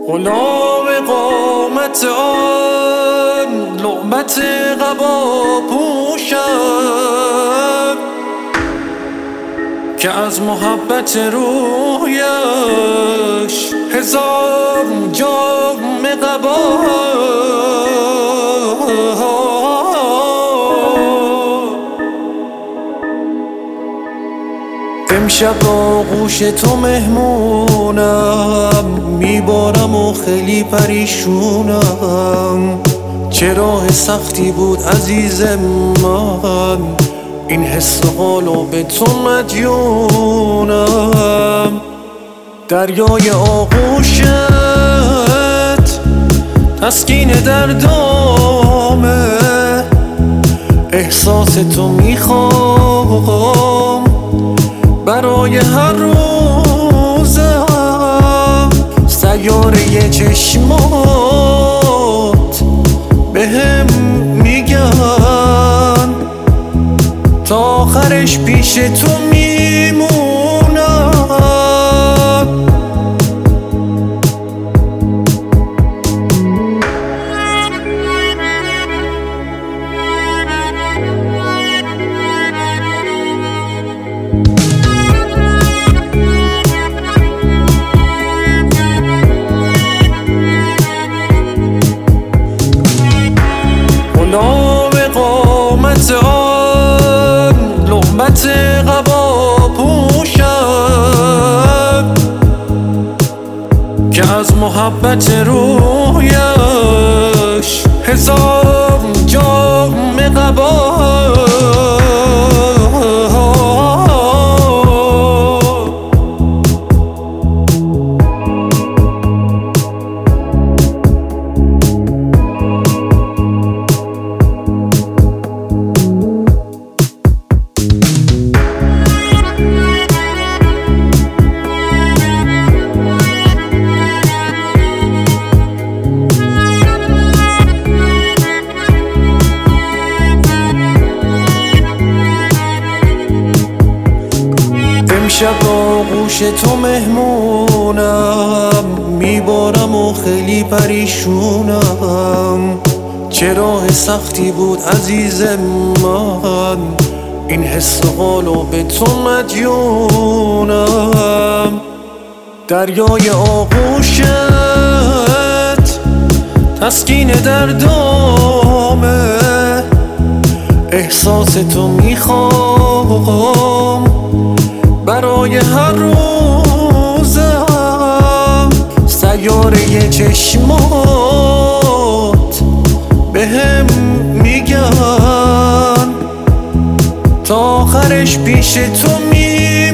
غلام قامت آن لعبت قبا پوشم که از محبت رویش هزار جام قبا. امشب آغوش تو مهمونم، میبارم و خیلی پریشونم. چه راه سختی بود عزیز من، این حس و حالو به تو مدیونم. دریای آغوشت تسکین دردامه، احساس تو میخوام برای هر روزم. سیاره چشمات بهم میگن تا آخرش پیش تو میمونم. غلام قامت آن لعبت قبا پوشم که از محبت رویش هزار جام قبا. امشب آغوش تو مهمونم، میبارم و خیلی پریشونم. چه راه سختی بود عزیز من، این حس و حالو به تو مدیونم. دریای آغوشت تسکین دردامه، احساس تو میخوام برای هر روزم. سیاره چشمات بهم میگن تا آخرش پیش تو